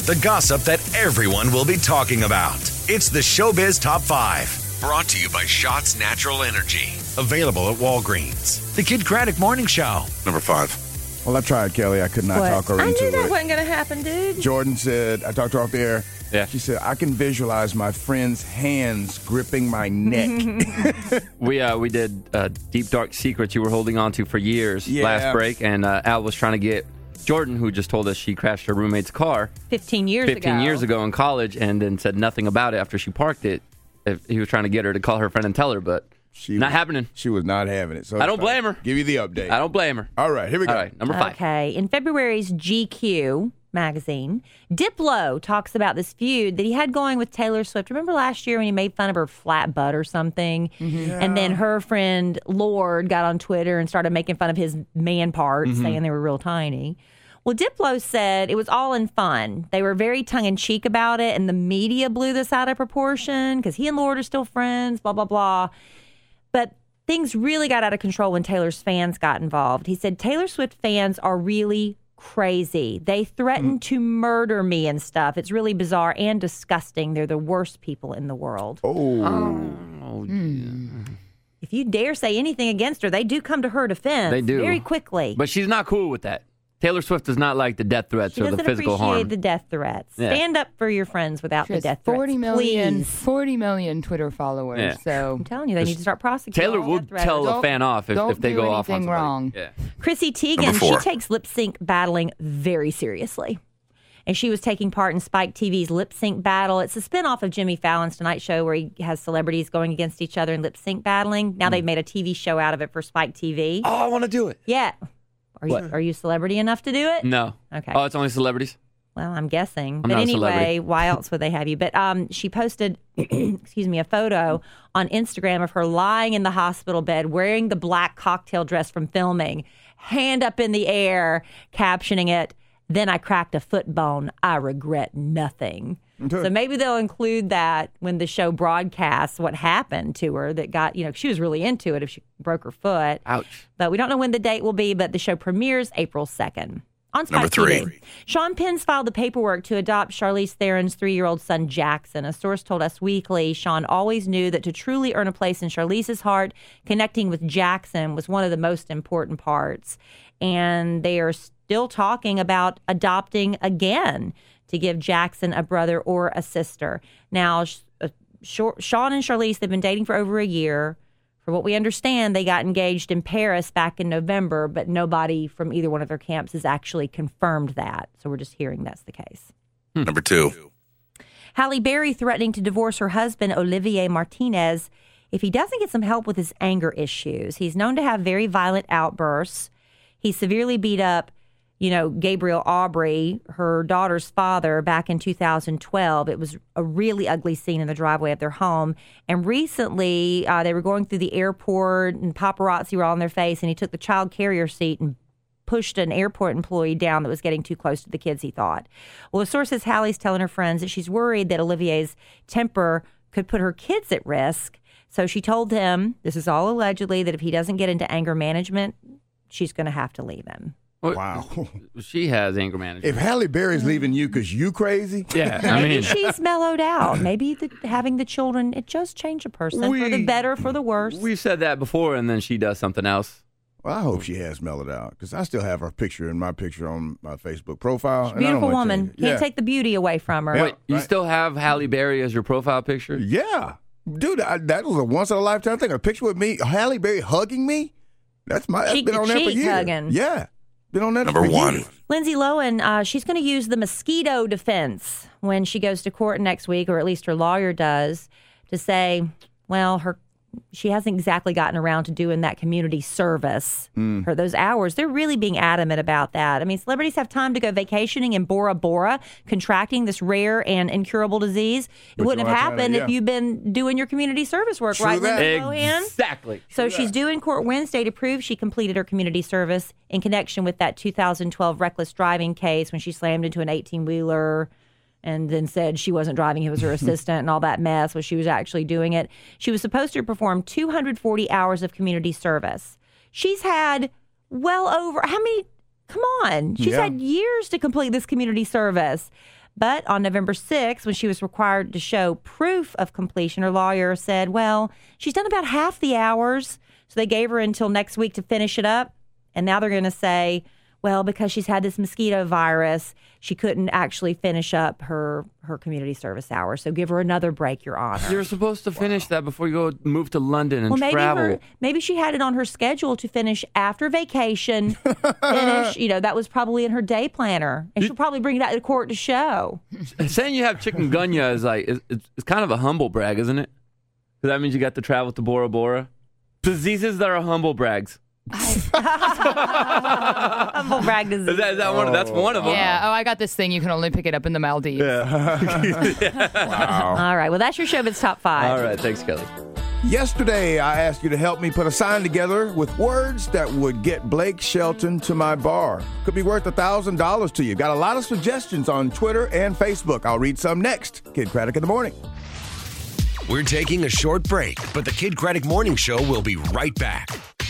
The gossip that everyone will be talking about. It's the Showbiz Top 5. Brought to you by Shots Natural Energy. Available at Walgreens. The Kid Craddock Morning Show. Number 5. Well, I tried, Kelly. I could not talk her into it. I knew that wasn't going to happen, dude. Jordan said, I talked to her off the air. Yeah. She said, I can visualize my friend's hands gripping my neck. We did Deep Dark Secrets you were holding on to for years last break, and Al was trying to get Jordan, who just told us she crashed her roommate's car 15 years ago in college, and then said nothing about it after she parked it. He was trying to get her to call her friend and tell her, but not happening. She was not having it. So I don't blame her. Give you the update. I don't blame her. All right, here we go. All right, number 5. Okay. In February's GQ magazine, Diplo talks about this feud that he had going with Taylor Swift. Remember last year when he made fun of her flat butt or something? Yeah. And then her friend Lorde got on Twitter and started making fun of his man parts, saying they were real tiny. Well, Diplo said it was all in fun. They were very tongue-in-cheek about it, and the media blew this out of proportion because he and Lorde are still friends, blah, blah, blah. But things really got out of control when Taylor's fans got involved. He said, Taylor Swift fans are really crazy. They threaten to murder me and stuff. It's really bizarre and disgusting. They're the worst people in the world. If you dare say anything against her, they do come to her defense. They do. Very quickly. But she's not cool with that. Taylor Swift does not like the death threats or the physical harm. She doesn't appreciate the death threats. Yeah. Stand up for your friends without the death threats, 40 million Twitter followers. Yeah. So I'm telling you, they need to start prosecuting. Taylor will tell a fan off if they go off on something wrong. Yeah. Chrissy Teigen, she takes lip sync battling very seriously. And she was taking part in Spike TV's Lip Sync Battle. It's a spinoff of Jimmy Fallon's Tonight Show where he has celebrities going against each other in lip sync battling. Now they've made a TV show out of it for Spike TV. Oh, I want to do it. Yeah. Are you celebrity enough to do it? No. Okay. Oh, it's only celebrities? Well, I'm guessing. I'm but not a anyway, celebrity. why else would they have you? But she posted, a photo on Instagram of her lying in the hospital bed wearing the black cocktail dress from filming, hand up in the air, captioning it, "Then I cracked a foot bone. I regret nothing." So maybe they'll include that when the show broadcasts what happened to her that got, she was really into it if she broke her foot. Ouch. But we don't know when the date will be, but the show premieres April 2nd. On Spike Number 3. TV. Sean Penn's filed the paperwork to adopt Charlize Theron's 3-year-old son, Jackson. A source told Us Weekly, Sean always knew that to truly earn a place in Charlize's heart, connecting with Jackson was one of the most important parts. And they are still talking about adopting again to give Jackson a brother or a sister. Now, Sean and Charlize, they've been dating for over a year. For what we understand, they got engaged in Paris back in November, but nobody from either one of their camps has actually confirmed that. So we're just hearing that's the case. Number 2. Halle Berry threatening to divorce her husband, Olivier Martinez, if he doesn't get some help with his anger issues. He's known to have very violent outbursts. He severely beat up Gabriel Aubry, her daughter's father, back in 2012. It was a really ugly scene in the driveway of their home. And recently, they were going through the airport, and paparazzi were all in their face, and he took the child carrier seat and pushed an airport employee down that was getting too close to the kids, he thought. Well, a source says Halle's telling her friends that she's worried that Olivier's temper could put her kids at risk. So she told him, this is all allegedly, that if he doesn't get into anger management, she's going to have to leave him. Wow. She has anger management. If Halle Berry's leaving you because you crazy? Yeah, maybe she's mellowed out. Maybe having the children, it just changed a person for the better, for the worse. We've said that before, and then she does something else. Well, I hope she has mellowed out because I still have her picture in my picture on my Facebook profile. She's a beautiful woman. Can't take the beauty away from her. Wait, you still have Halle Berry as your profile picture? Yeah. Dude, that was a once-in-a-lifetime thing. A picture with me, Halle Berry hugging me. That's been on there for years. Hugging. Yeah. Been on that Number for 1. years. Lindsay Lohan, she's going to use the mosquito defense when she goes to court next week, or at least her lawyer does, to say, well, she hasn't exactly gotten around to doing that community service for those hours. They're really being adamant about that. I mean, celebrities have time to go vacationing in Bora Bora, contracting this rare and incurable disease. It wouldn't have happened if you've been doing your community service work, right, Lindsay Lohan? Exactly. So she's due in court Wednesday to prove she completed her community service in connection with that 2012 reckless driving case when she slammed into an 18-wheeler and then said she wasn't driving, it was her assistant and all that mess, when she was actually doing it. She was supposed to perform 240 hours of community service. She's had well over, how many? Come on. She's had years to complete this community service. But on November 6th, when she was required to show proof of completion, her lawyer said, well, she's done about half the hours. So they gave her until next week to finish it up. And now they're going to say, well, because she's had this mosquito virus, she couldn't actually finish up her community service hours. So give her another break, Your Honor. You're supposed to finish that before you go move to London and travel. Maybe she had it on her schedule to finish after vacation. That was probably in her day planner. And she'll probably bring that to court to show. Saying you have chikungunya is like, it's kind of a humble brag, isn't it? Because that means you got to travel to Bora Bora. Diseases that are humble brags. Humble brag disease. Is that one? That's one of them. Yeah. Oh, I got this thing. You can only pick it up in the Maldives. Yeah. Wow. All right. Well, that's your Showbiz Top 5. All right. Thanks, Kelly. Yesterday, I asked you to help me put a sign together with words that would get Blake Shelton to my bar. Could be worth $1,000 to you. Got a lot of suggestions on Twitter and Facebook. I'll read some next. Kid Craddock in the morning. We're taking a short break, but the Kid Craddock Morning Show will be right back.